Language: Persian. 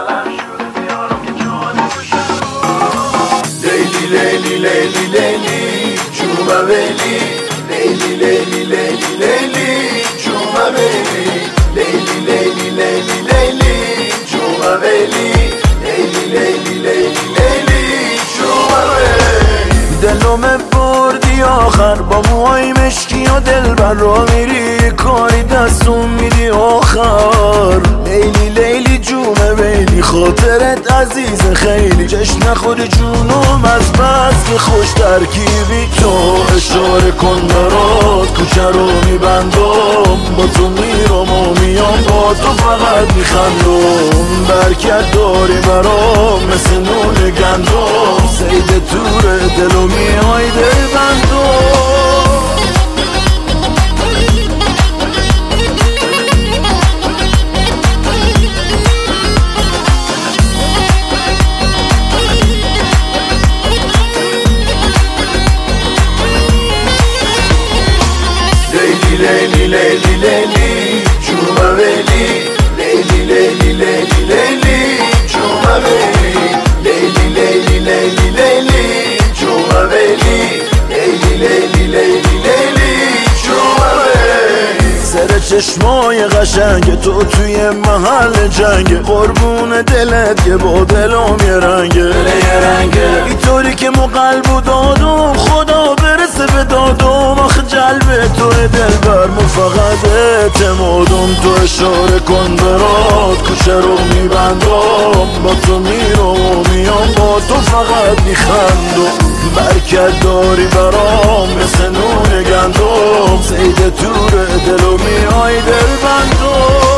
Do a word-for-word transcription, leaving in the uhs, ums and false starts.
لیلی لیلی لیلی لیلی جوما ویلی، لیلی لیلی لیلی لیلی جوما ویلی، لیلی لیلی لیلی لیلی جوما ویلی، لیلی لیلی لیلی لیلی جوما ویلی. دلم بردی آخر با موهای مشکی و دل بر را میری کاری دستون میدی آخر. لیلی لیلی جومه ویلی خاطرت عزیز خیلی، جشن خود جونم از بس که خوش ترکیبی. تو اشاره کن برات کوچه رو میبندم، با تو میرم و میام با تو فقط میخندم. برکت داری برام مثل نون گندم، سید تور دلو میای دل بندم. لیلی لیلی لیلی جوما ویلی، لیلی لیلی لیلی لیلی جوما ویلی، لیلی لیلی لیلی لیلی جوما ویلی، لیلی لیلی لیلی لیلی جوما ویلی. سر چشمای قشنگ تو توی محل جنگ، قربون دلت که با دلم یه رنگه رنگه، اینطوری که مو قلب و دادم خدا برسه به دادم. آخه جلب تو دل بر مو فقط اعتمادم. تو اشاره کن برات کوچه رو میبندم، با تو میرم و میام با تو فقط میخندم. برکت داری برام مثل نون گندم، سید تور دلو میای دل بندم.